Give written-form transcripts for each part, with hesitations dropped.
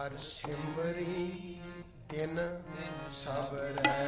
ਹਰ ਸਿਮਰੀ ਦਿਨ ਸਬਰੈ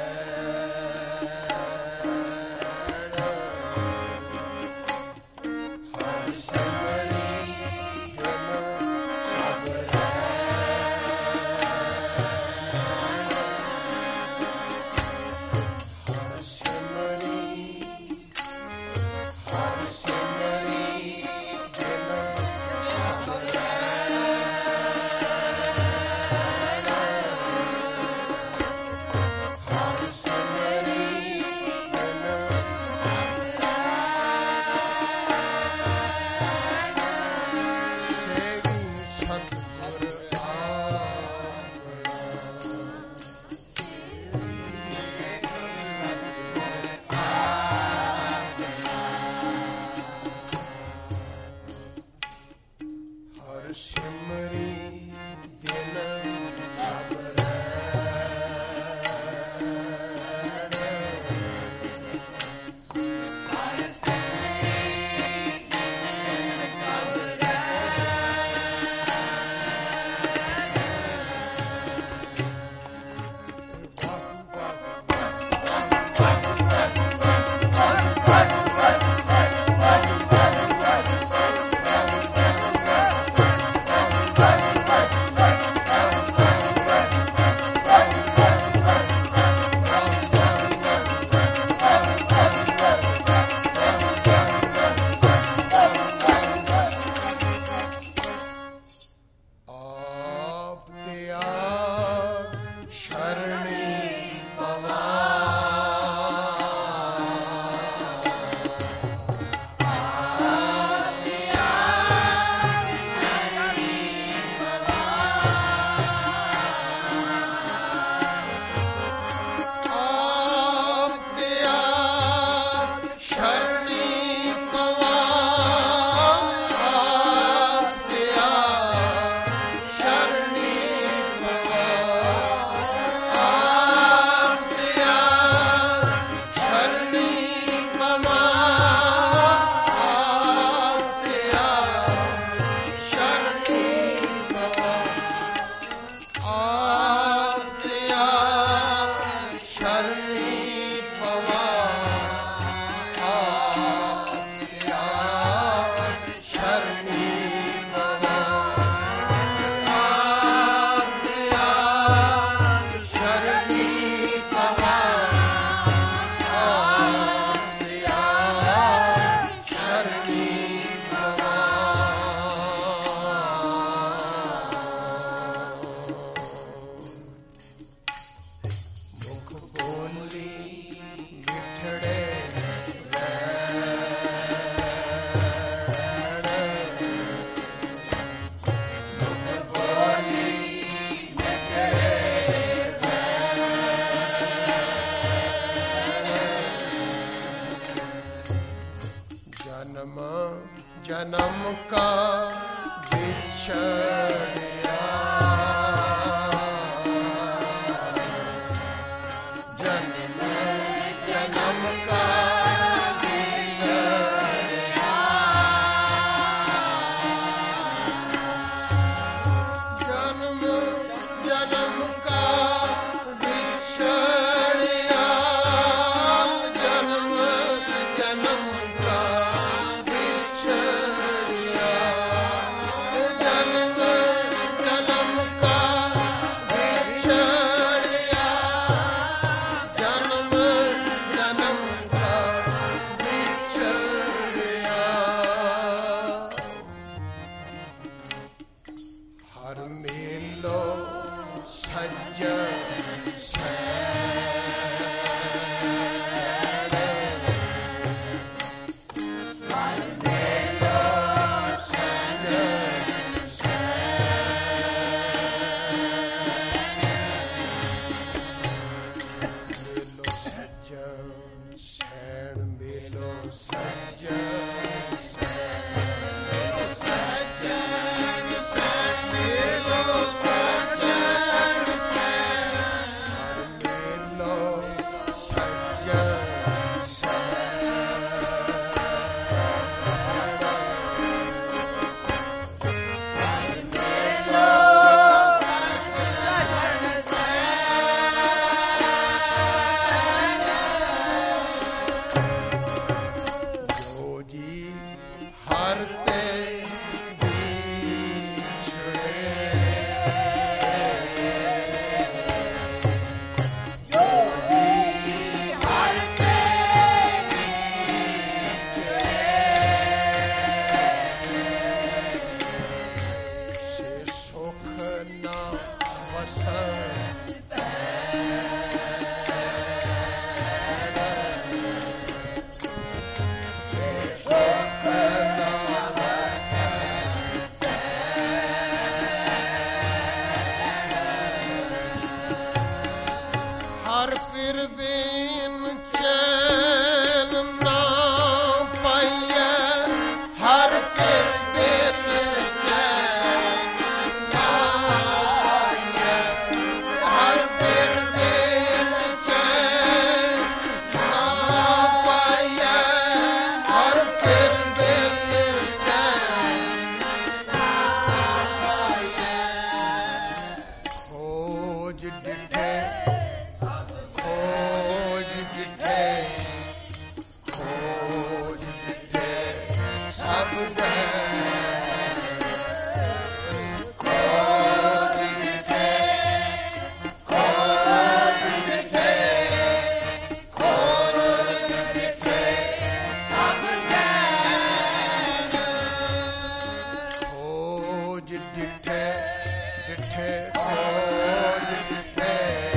ਜਿੱਠੇ ਜਿੱਠੇ ਖੋਜ ਜਿੱਠੇ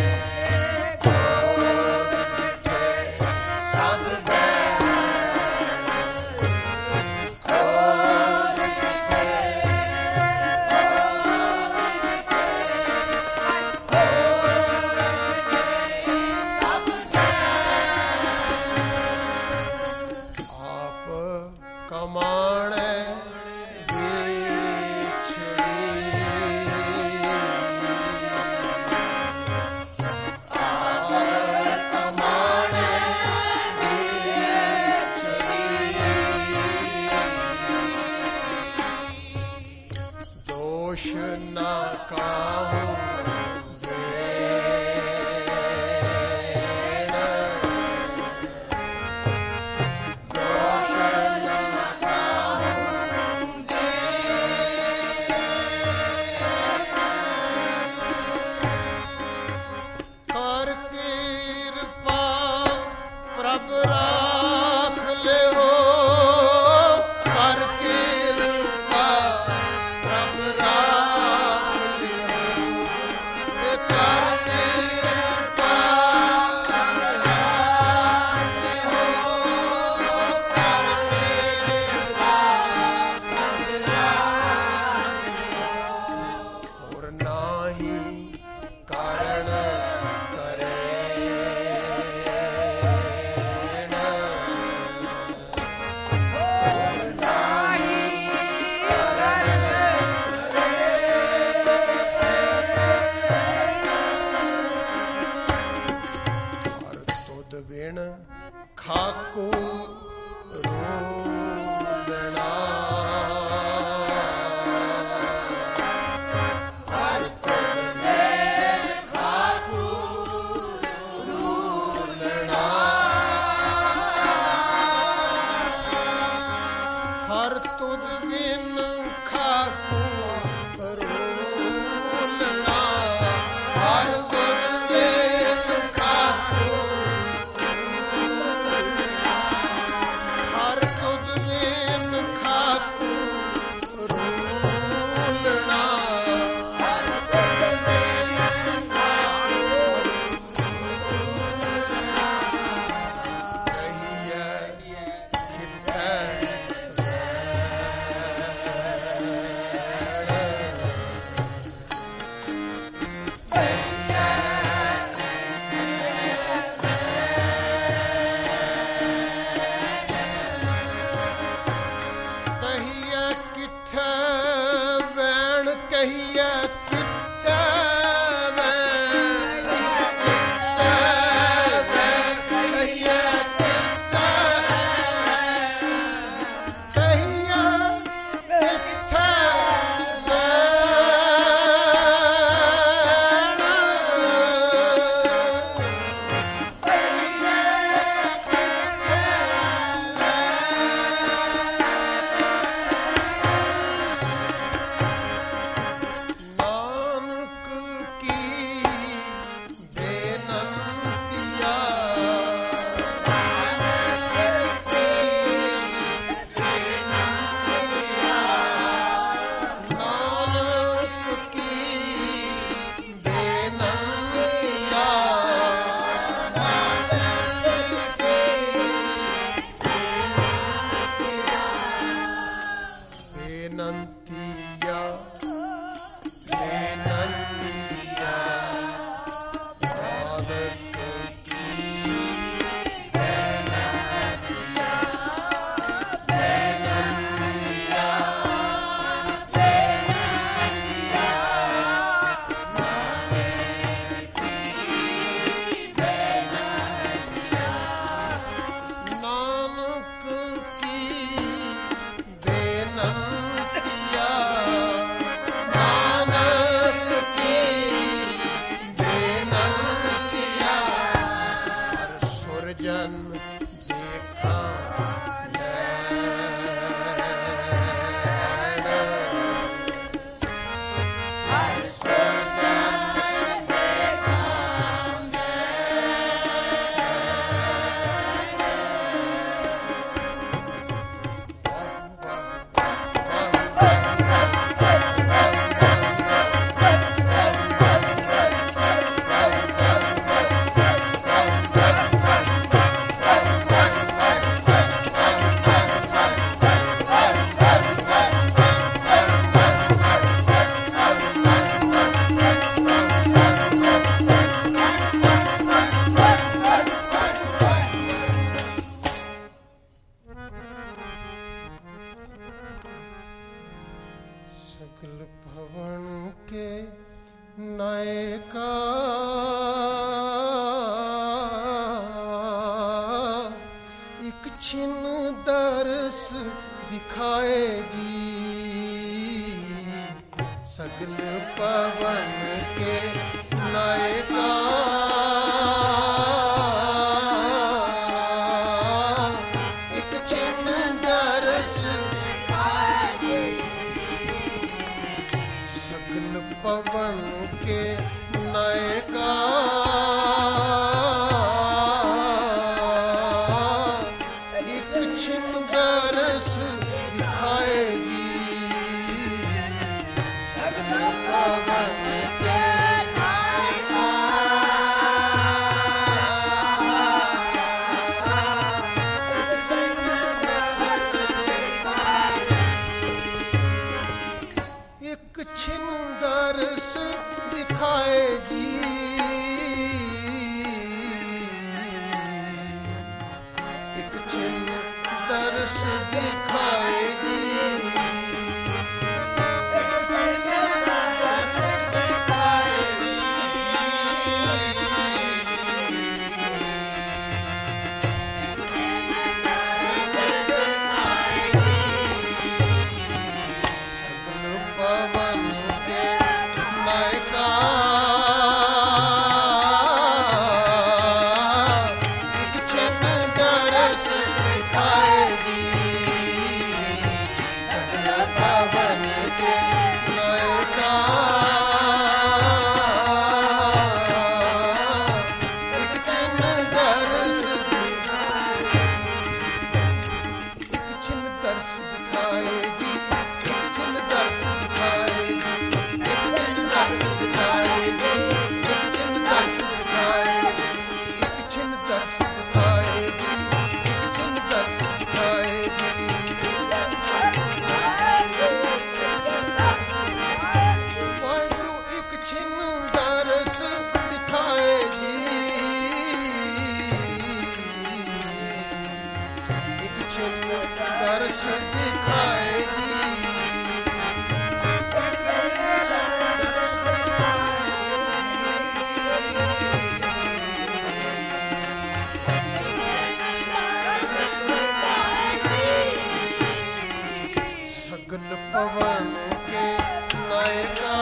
ਖਾਕੂ ਰੋਲਣਾ ਹਰ ਤੁਧ ਬਿਨ ਖਾਕੂ ਰੋਲਣਾ ਹਰ ਤੁਧ ਬਿਨ ਖਾਕੂ ਰੋਲਣਾ ਹਰ ਤੁਧ ਬਿਨ ਖਾਕੂ ਨਾਨਕ सकल भवन के नायका एक छिन दर्श दिखाए जी। सकल पवन के नायका एक छिन दर्श दिखाए जी। सकल पवन के नायका एक छिन दर्श दिखाए जी। सकल पवन के नायका एक छिन दर्श दिखाए जी। एक छिन दर्श दिखाए जी। सकल पवन के नायका एक छिन दर्श दिखाए जी। सकल पवन के नायका एक छिन दर्श एक छिन दर्श दिखाए जी। एक छिन दर्श दिखाए जी। एक छिन दर्श दिखाए जी। एक छिन दर्श दिखाए जी। एक छिन दर्श दिखाए जी। एक छिन दर्श दिखाए जी। वाहिगुरु एक छिन दर्श दिखाए जी। एक छिन दर्श दिखाए जी। सकल पवन के नायका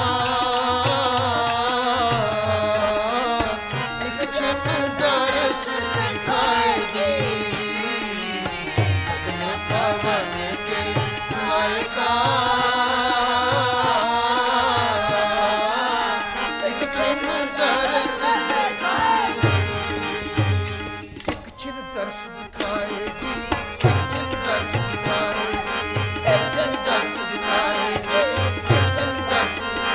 एक छिन दर्श दिखाए जी। सकल पवन के नायका एक छिन दर्श दिखाए जी। एक छिन दर्श दिखाए जी। एक छिन दर्श दिखाए जी। एक छिन दर्श दिखाए जी। एक छिन दर्श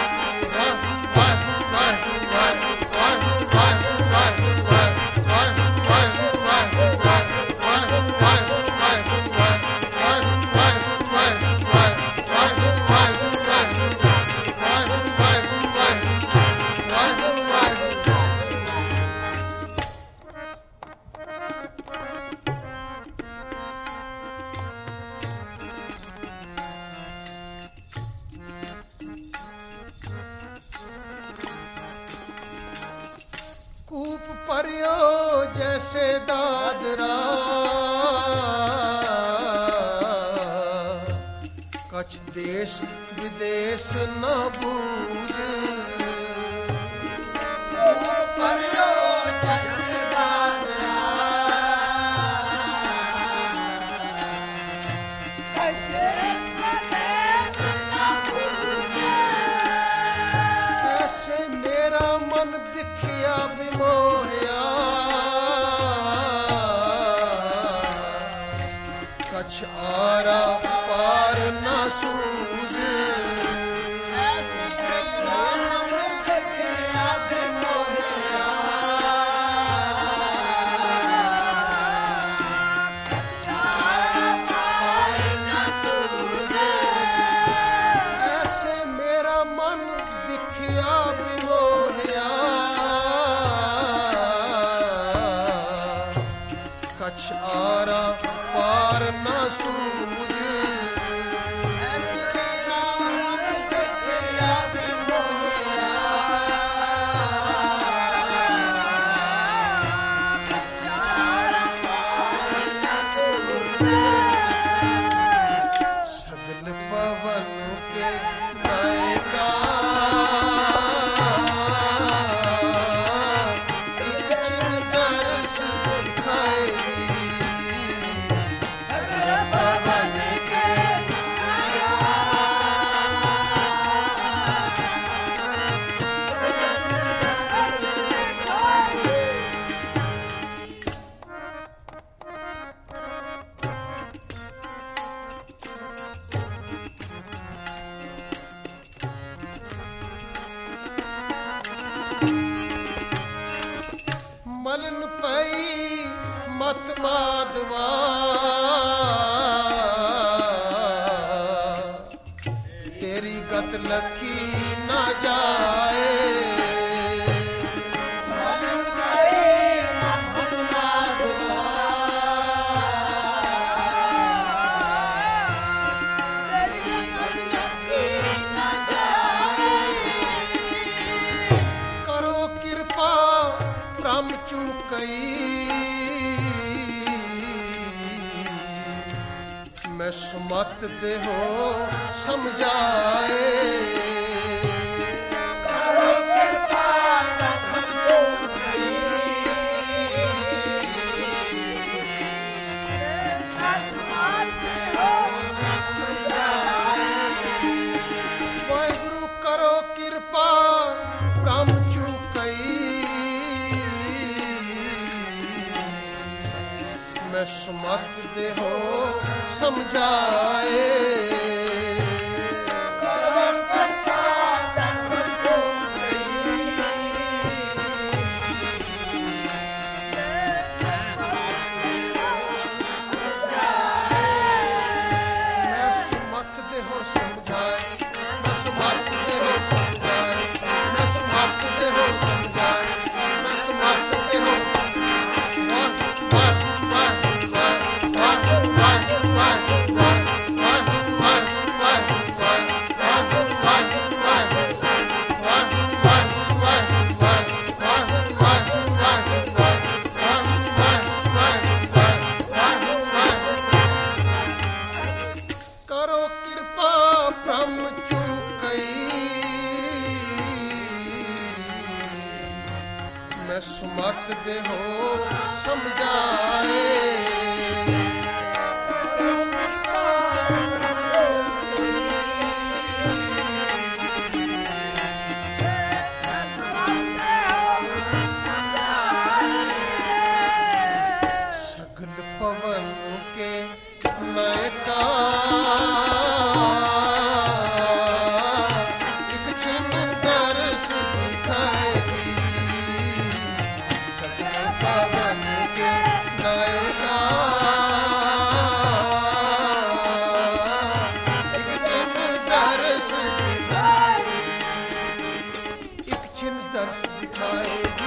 कूप परियो जैसे दादरा कछ देश विदेश न बूझ। कूप परियो जैसे दादरा कछ देश विदेश न बूझ। ऐसे मेरा मन दिखिया विमोहिया कछ आरा पार न सूझ। ऐसे मेरा तेरी गत लखी ना जाए। मैं सुमत देहो समझाए। वाहिगुरु करो कृपा ब्रह्म चुकई। मैं सुमत देहो समझाए। सुमत देहो समझाए। सगल पवन के नायका एक छिन दर्श दिखाएगी। पवन के नायका एक छिन दर्श दिखाएगी। एक छिन दर्श दिखाएगी।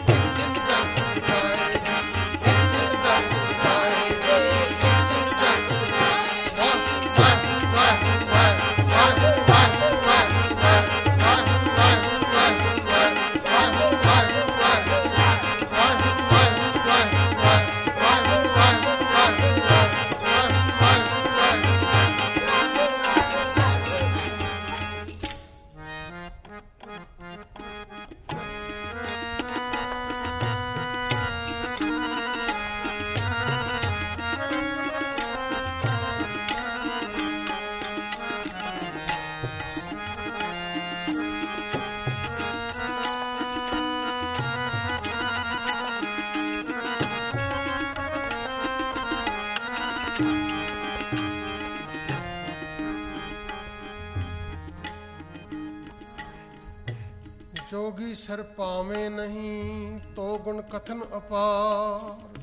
जोगी सर पावे नहीं तो गुण कथन अपार।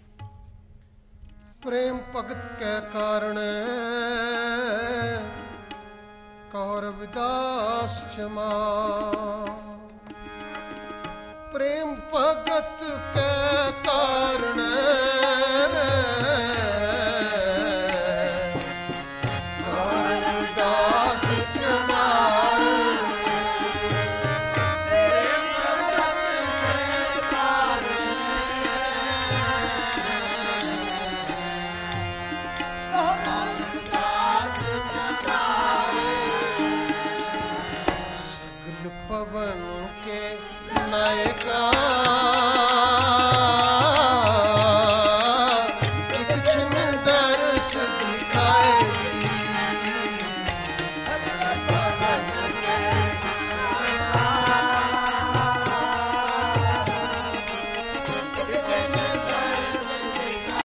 प्रेम भगत के कारण कहो रविदास क्षमा। प्रेम भगत के कारण